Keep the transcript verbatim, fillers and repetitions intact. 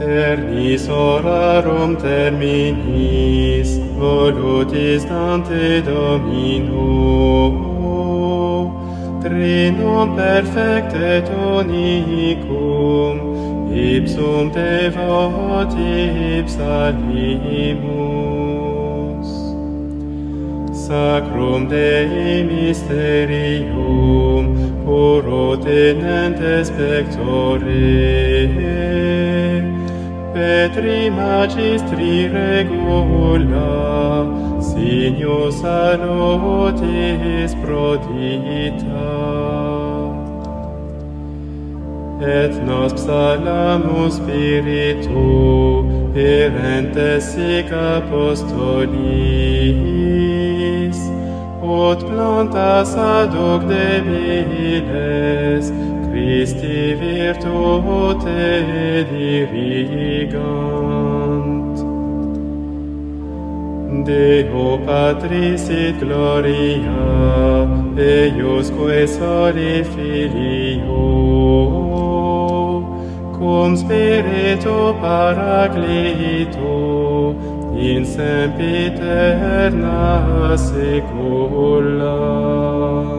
Ternis orarum terminis, volutis Dante Domino, Trinum perfectet unicum, ipsum devotibus alimus. Sacrum Dei mysterium, puro tenentes pectore, Petri magistri regula, signo salutis prodita. Et nos psalamus spiritu, erentes sic apostolis, ut plantas ad hoc debiles, Christi virtute dirigant. Deo Patris et gloria, eiusque soli Filio, cum Spiritu Paraclito, in sempiterna saecula.